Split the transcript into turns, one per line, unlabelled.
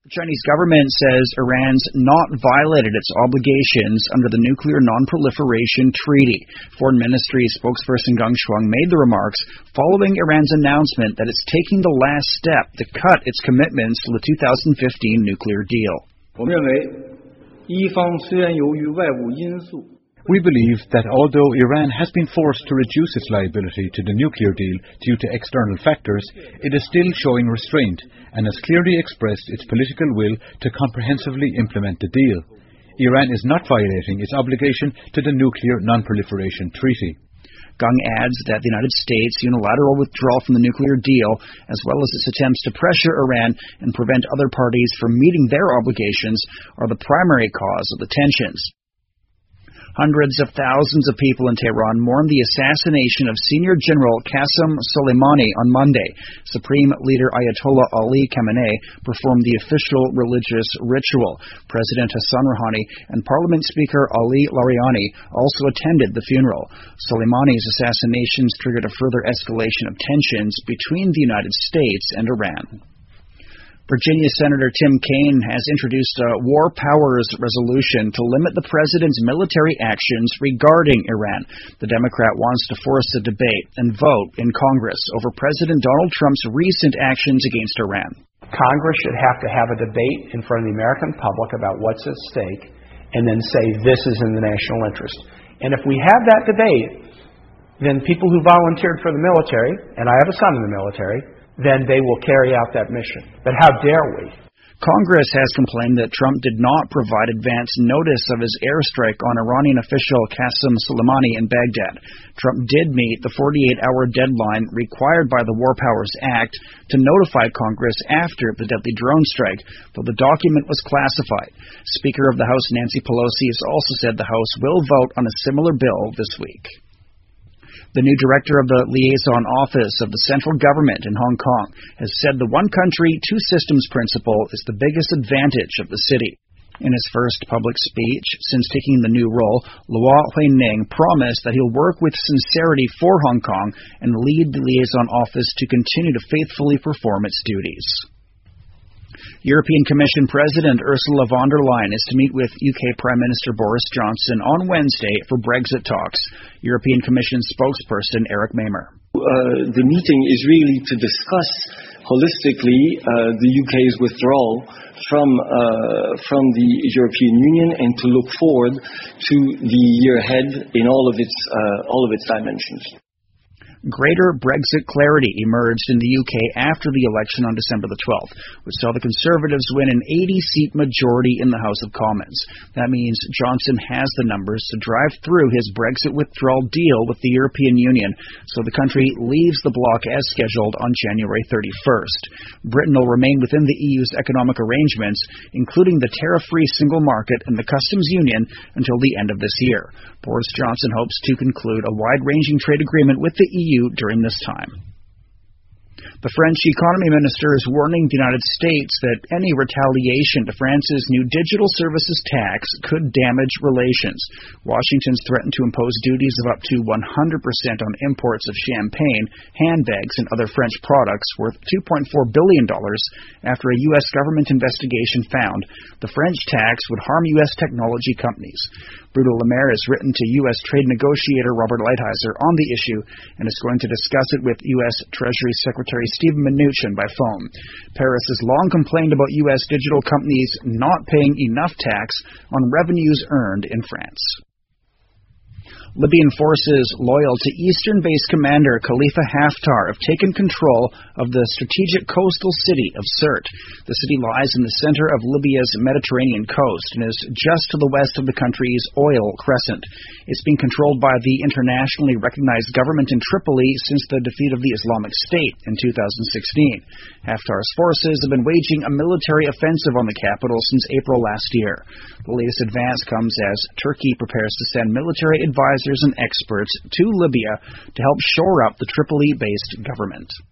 Chinese government says Iran's not violated its obligations under the Nuclear Non-Proliferation Treaty. Foreign Ministry spokesperson Geng Shuang made the remarks following Iran's announcement that it's taking the last step to cut its commitments to the 2015 nuclear deal.
We believe that although Iran has been forced to reduce its liability to the nuclear deal due to external factors, it is still showing restraint and has clearly expressed its political will to comprehensively implement the deal. Iran is not violating its obligation to the Nuclear Non-Proliferation Treaty.
Geng adds that the United States' unilateral withdrawal from the nuclear deal, as well as its attempts to pressure Iran and prevent other parties from meeting their obligations, are the primary cause of the tensions. Hundreds of thousands of people in Tehran mourned the assassination of Senior General Qasem Soleimani on Monday. Supreme Leader Ayatollah Ali Khamenei performed the official religious ritual. President Hassan Rouhani and Parliament Speaker Ali Larijani also attended the funeral. Soleimani's assassinations triggered a further escalation of tensions between the United States and Iran. Virginia Senator Tim Kaine has introduced a war powers resolution to limit the president's military actions regarding Iran. The Democrat wants to force a debate and vote in Congress over President Donald Trump's recent actions against Iran.
Congress should have to have a debate in front of the American public about what's at stake and then say this is in the national interest. And if we have that debate, then people who volunteered for the military, and I have a son in the military, then they will carry out that mission. But how dare we?
Congress has complained that Trump did not provide advance notice of his airstrike on Iranian official Qasem Soleimani in Baghdad. Trump did meet the 48-hour deadline required by the War Powers Act to notify Congress after the deadly drone strike, though the document was classified. Speaker of the House Nancy Pelosi has also said the House will vote on a similar bill this week. The new director of the Liaison Office of the Central Government in Hong Kong has said the one country, two systems principle is the biggest advantage of the city. In his first public speech since taking the new role, Lua Huining promised that he'll work with sincerity for Hong Kong and lead the Liaison Office to continue to faithfully perform its duties. European Commission President Ursula von der Leyen is to meet with UK Prime Minister Boris Johnson on Wednesday for Brexit talks. European Commission spokesperson Eric Mamer.
The meeting is really to discuss holistically the UK's withdrawal from the European Union and to look forward to the year ahead in all of its dimensions.
Greater Brexit clarity emerged in the UK after the election on December the 12th, which saw the Conservatives win an 80-seat majority in the House of Commons. That means Johnson has the numbers to drive through his Brexit withdrawal deal with the European Union, so the country leaves the bloc as scheduled on January 31st. Britain will remain within the EU's economic arrangements, including the tariff-free single market and the customs union, until the end of this year. Boris Johnson hopes to conclude a wide-ranging trade agreement with the EU during this time. The French economy minister is warning the United States that any retaliation to France's new digital services tax could damage relations. Washington's threatened to impose duties of up to 100% on imports of champagne, handbags, and other French products worth $2.4 billion after a U.S. government investigation found the French tax would harm U.S. technology companies. Bruno Le Maire has written to U.S. trade negotiator Robert Lighthizer on the issue and is going to discuss it with U.S. Treasury Secretary Steven Mnuchin by phone. Paris has long complained about U.S. digital companies not paying enough tax on revenues earned in France. Libyan forces loyal to Eastern-based commander Khalifa Haftar have taken control of the strategic coastal city of Sirte. The city lies in the center of Libya's Mediterranean coast and is just to the west of the country's oil crescent. It's been controlled by the internationally recognized government in Tripoli since the defeat of the Islamic State in 2016. Haftar's forces have been waging a military offensive on the capital since April last year. The latest advance comes as Turkey prepares to send military advisors and experts to Libya to help shore up the Tripoli-based government.